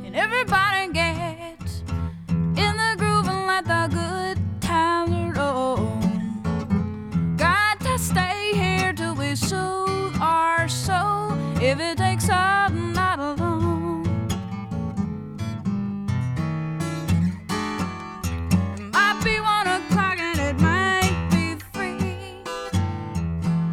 and everybody gets in the groove and let the good times roll. Got to stay here till we soothe our soul. If it takes